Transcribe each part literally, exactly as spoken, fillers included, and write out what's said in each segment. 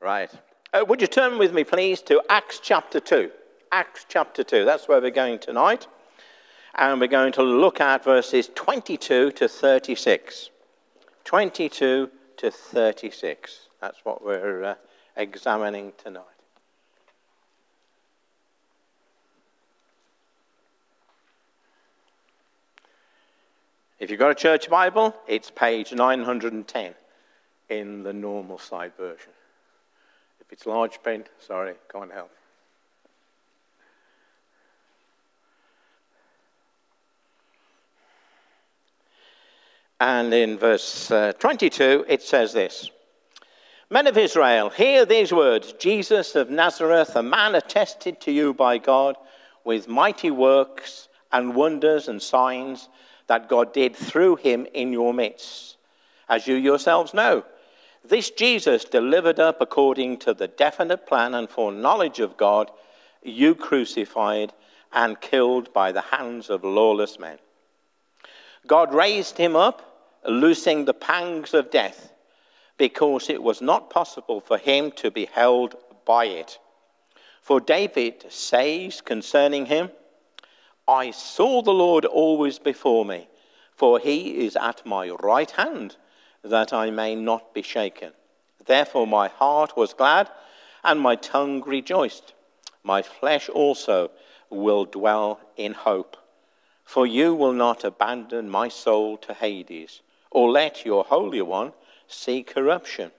Right. Uh, would you turn with me, please, to Acts chapter two? Acts chapter two. That's where we're going tonight. And we're going to look at verses twenty-two to thirty-six. twenty-two to thirty-six. That's what we're uh, examining tonight. If you've got a church Bible, it's page nine hundred ten in the normal side version. If it's large print, sorry, can't help. And in verse uh, twenty-two, it says this. Men of Israel, hear these words. Jesus of Nazareth, a man attested to you by God with mighty works and wonders and signs that God did through him in your midst. As you yourselves know, this Jesus delivered up according to the definite plan and foreknowledge of God, you crucified and killed by the hands of lawless men. God raised him up, loosing the pangs of death, because it was not possible for him to be held by it. For David says concerning him, I saw the Lord always before me, for he is at my right hand, that I may not be shaken. Therefore my heart was glad, and my tongue rejoiced. My flesh also will dwell in hope. For you will not abandon my soul to Hades, or let your Holy One see corruption.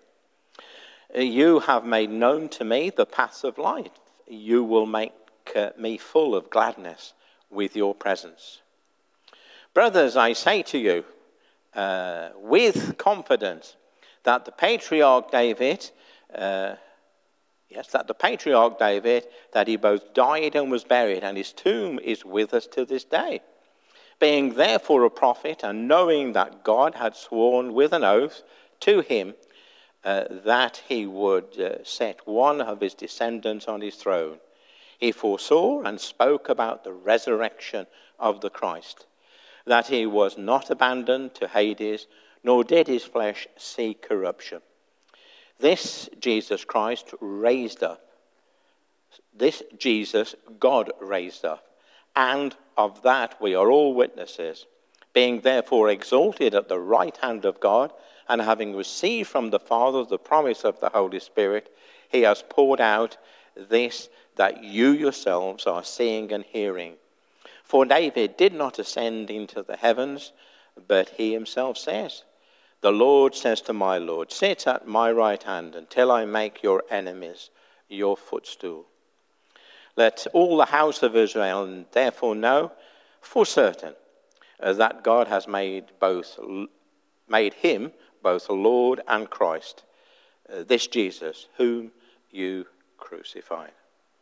You have made known to me the paths of life. You will make uh, me full of gladness with your presence. Brothers, I say to you, uh, with confidence, that the patriarch David, uh, yes, that the patriarch David, that he both died and was buried, and his tomb is with us to this day. Being therefore a prophet, and knowing that God had sworn with an oath to him uh, that he would uh, set one of his descendants on his throne, he foresaw and spoke about the resurrection of the Christ, that he was not abandoned to Hades, nor did his flesh see corruption. This Jesus Christ raised up. This Jesus God raised up. And of that we are all witnesses. Being therefore exalted at the right hand of God, and having received from the Father the promise of the Holy Spirit, he has poured out this that you yourselves are seeing and hearing. For David did not ascend into the heavens, but he himself says, the Lord says to my Lord, sit at my right hand until I make your enemies your footstool. Let all the house of Israel therefore know for certain uh, that God has made both made him both Lord and Christ, uh, this Jesus whom you crucified.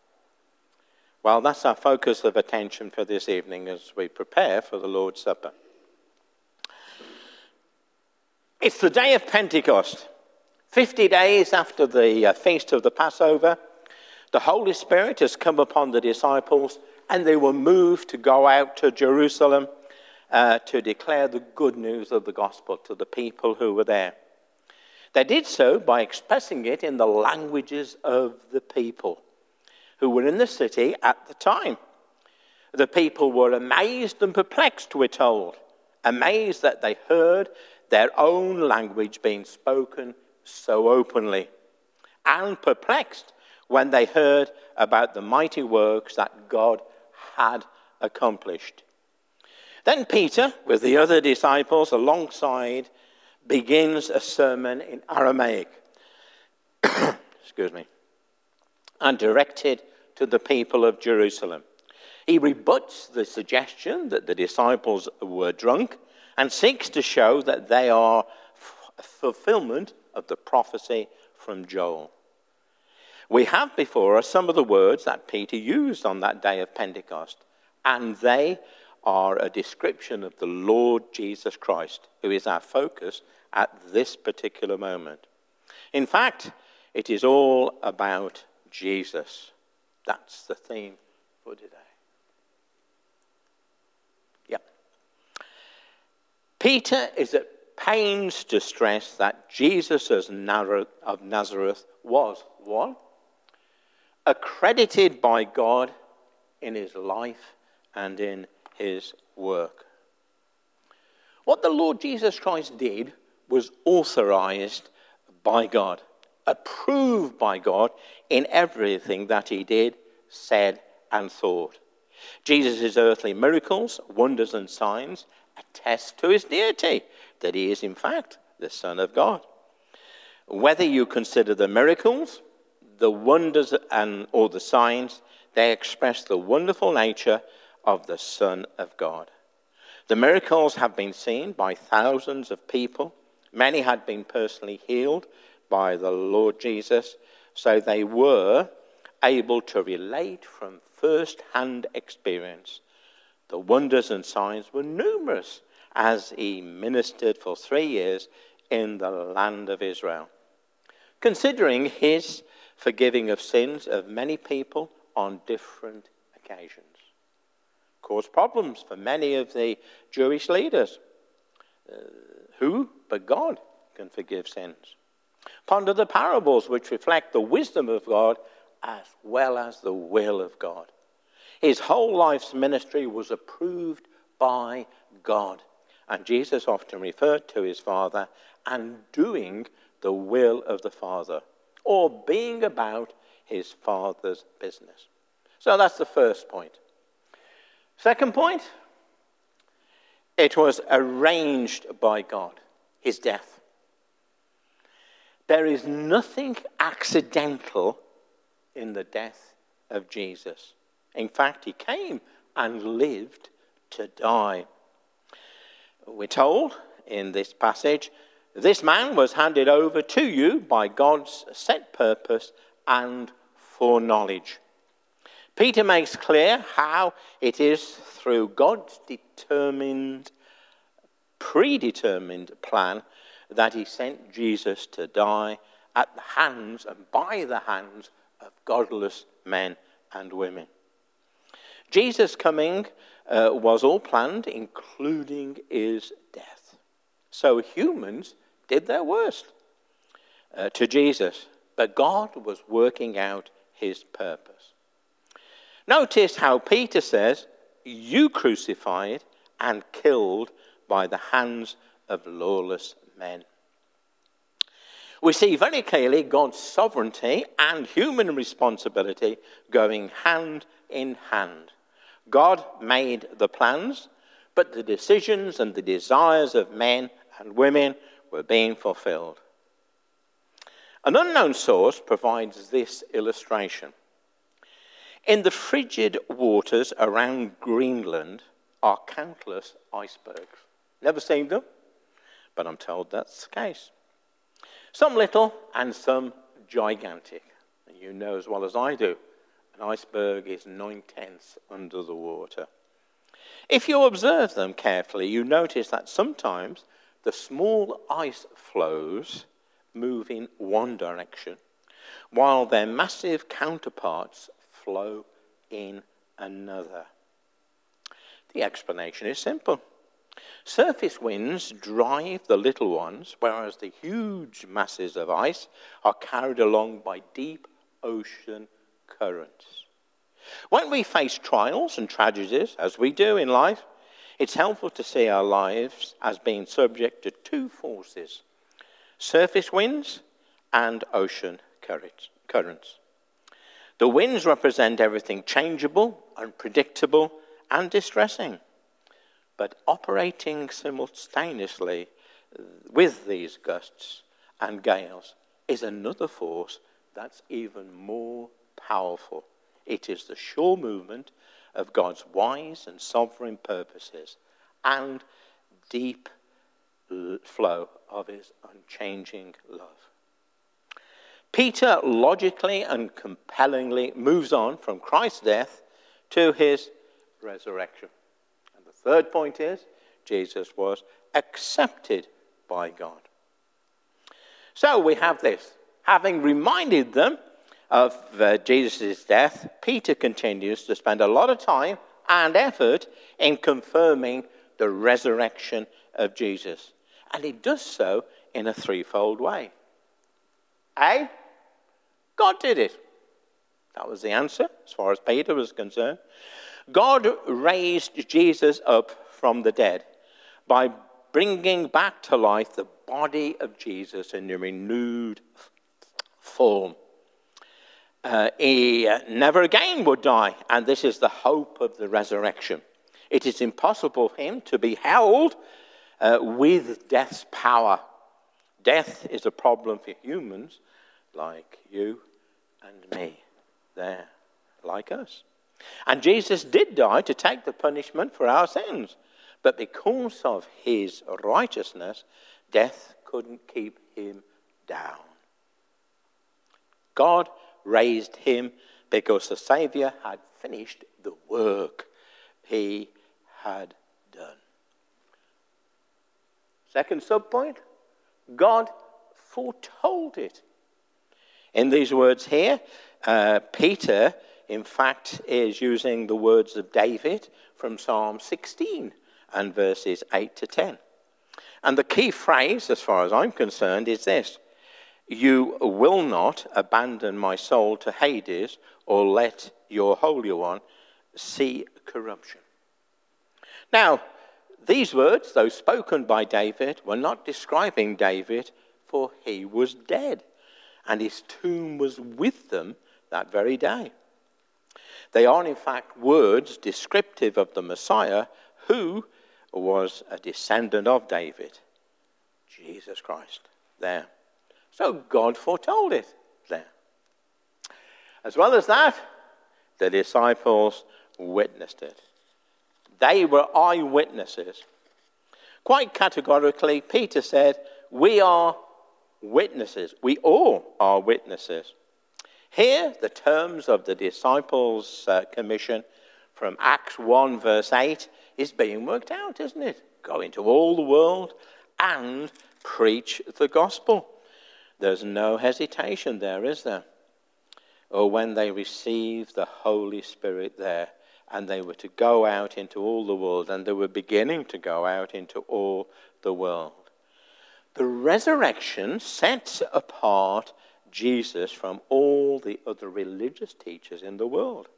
Well, that's our focus of attention for this evening as we prepare for the Lord's Supper. It's the day of Pentecost, fifty days after the uh, feast of the Passover. The Holy Spirit has come upon the disciples, and they were moved to go out to Jerusalem uh, to declare the good news of the gospel to the people who were there. They did so by expressing it in the languages of the people who were in the city at the time. The people were amazed and perplexed, we're told, amazed that they heard their own language being spoken so openly, and perplexed when they heard about the mighty works that God had accomplished. Then Peter, with the other disciples alongside, begins a sermon in Aramaic, excuse me, and directed to the people of Jerusalem. He rebuts the suggestion that the disciples were drunk and seeks to show that they are a fulfillment of the prophecy from Joel. We have before us some of the words that Peter used on that day of Pentecost, and they are a description of the Lord Jesus Christ, who is our focus at this particular moment. In fact, it is all about Jesus. That's the theme for today. Yep. Peter is at pains to stress that Jesus of Nazareth was, one, accredited by God in his life and in his work. What the Lord Jesus Christ did was authorized by God, approved by God in everything that he did, said, and thought. Jesus' earthly miracles, wonders, and signs attest to his deity, that he is in fact the Son of God. Whether you consider the miracles, the wonders, and or the signs, they express the wonderful nature of the Son of God. The miracles have been seen by thousands of people. Many had been personally healed by the Lord Jesus, so they were able to relate from first-hand experience. The wonders and signs were numerous as he ministered for three years in the land of Israel, considering his forgiving of sins of many people on different occasions. Caused problems for many of the Jewish leaders. Uh, who but God can forgive sins? Ponder the parables which reflect the wisdom of God as well as the will of God. His whole life's ministry was approved by God, and Jesus often referred to his Father and doing the will of the Father, or being about his Father's business. So that's the first point. Second point, it was arranged by God, his death. There is nothing accidental in the death of Jesus. In fact, he came and lived to die. We're told in this passage, this man was handed over to you by God's set purpose and foreknowledge. Peter makes clear how it is through God's determined, predetermined plan that he sent Jesus to die at the hands and by the hands of godless men and women. Jesus' coming uh, was all planned, including his death. So humans did their worst uh, to Jesus, but God was working out his purpose. Notice how Peter says, you crucified and killed by the hands of lawless men. We see very clearly God's sovereignty and human responsibility going hand in hand. God made the plans, but the decisions and the desires of men and women were being fulfilled. An unknown source provides this illustration. In the frigid waters around Greenland are countless icebergs. Never seen them, but I'm told that's the case. Some little and some gigantic. And you know as well as I do, an iceberg is nine-tenths under the water. If you observe them carefully, you notice that sometimes the small ice floes move in one direction, while their massive counterparts flow in another. The explanation is simple. Surface winds drive the little ones, whereas the huge masses of ice are carried along by deep ocean currents. When we face trials and tragedies, as we do in life, it's helpful to see our lives as being subject to two forces: surface winds and ocean currents. The winds represent everything changeable, unpredictable, and distressing. But operating simultaneously with these gusts and gales is another force that's even more powerful. It is the sure movement of God's wise and sovereign purposes and deep flow of his unchanging love. Peter logically and compellingly moves on from Christ's death to his resurrection. And the third point is, Jesus was accepted by God. So we have this. Having reminded them of uh, Jesus' death, Peter continues to spend a lot of time and effort in confirming the resurrection of Jesus. And he does so in a threefold way. A, God did it. That was the answer as far as Peter was concerned. God raised Jesus up from the dead by bringing back to life the body of Jesus in a renewed form. Uh, he uh, never again would die, and this is the hope of the resurrection. It is impossible for him to be held uh, with death's power. Death is a problem for humans like you and me. They're like us. And Jesus did die to take the punishment for our sins. But because of his righteousness, death couldn't keep him down. God raised him because the Saviour had finished the work he had done. Second subpoint, God foretold it. In these words here, uh, Peter, in fact, is using the words of David from Psalm sixteen and verses eight to ten. And the key phrase, as far as I'm concerned, is this: you will not abandon my soul to Hades or let your Holy One see corruption. Now, these words, though spoken by David, were not describing David, for he was dead, and his tomb was with them that very day. They are, in fact, words descriptive of the Messiah, who was a descendant of David, Jesus Christ, there. So God foretold it there. As well as that, the disciples witnessed it. They were eyewitnesses. Quite categorically, Peter said, we are witnesses. We all are witnesses. Here, the terms of the disciples' uh, commission from Acts one verse eight is being worked out, isn't it? Go into all the world and preach the gospel. There's no hesitation there, is there? Or when they received the Holy Spirit there, and they were to go out into all the world, and they were beginning to go out into all the world. The resurrection sets apart Jesus from all the other religious teachers in the world.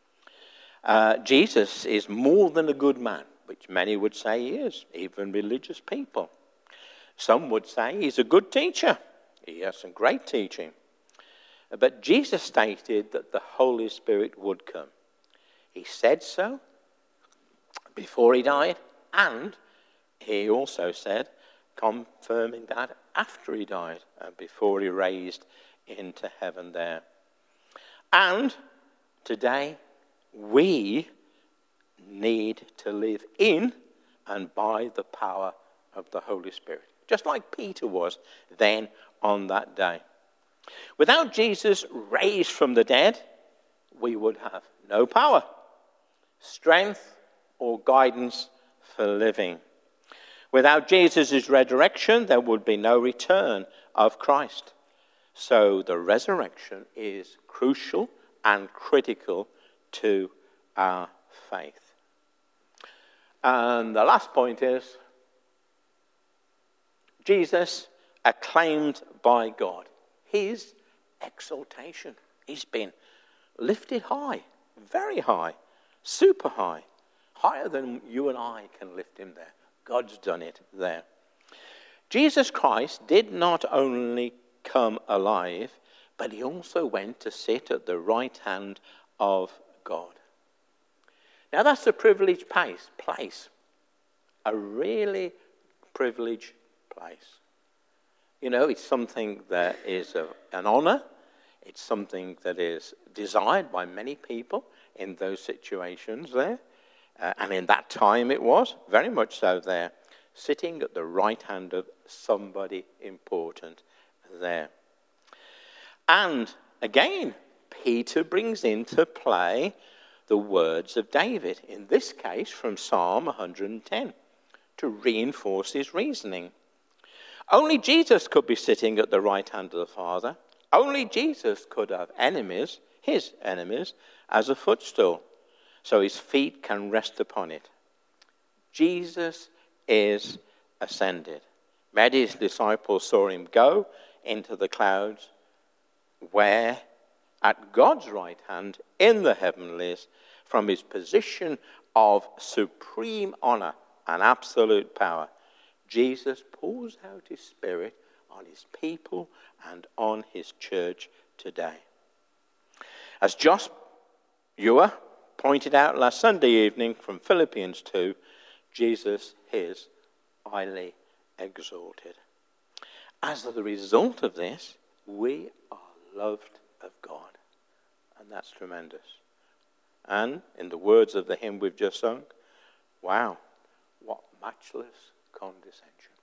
Uh, Jesus is more than a good man, which many would say he is, even religious people. Some would say he's a good teacher. He has some great teaching. But Jesus stated that the Holy Spirit would come. He said so before he died, and he also said, confirming that after he died and before he raised into heaven there. And today we need to live in and by the power of the Holy Spirit, just like Peter was then on that day. Without Jesus raised from the dead, we would have no power, strength, or guidance for living. Without Jesus' resurrection, there would be no return of Christ. So the resurrection is crucial and critical to our faith. And the last point is, Jesus acclaimed by God. His exaltation. He's been lifted high, very high, super high, higher than you and I can lift him there. God's done it there. Jesus Christ did not only come alive, but he also went to sit at the right hand of God. Now that's a privileged place, place. A really privileged place. You know, it's something that is a, an honor. It's something that is desired by many people in those situations there. Uh, and in that time it was, very much so there, sitting at the right hand of somebody important there. And again, Peter brings into play the words of David, in this case from Psalm one hundred ten, to reinforce his reasoning. Only Jesus could be sitting at the right hand of the Father. Only Jesus could have enemies, his enemies, as a footstool, so his feet can rest upon it. Jesus is ascended, Mary's disciples saw him go into the clouds, where at God's right hand in the heavenlies, from his position of supreme honor and absolute power, Jesus pours out his Spirit on his people and on his church today. As Josh Ewer pointed out last Sunday evening from Philippians two, Jesus is highly exalted. As a result of this, we are loved of God. And that's tremendous. And in the words of the hymn we've just sung, wow, what matchless condescension.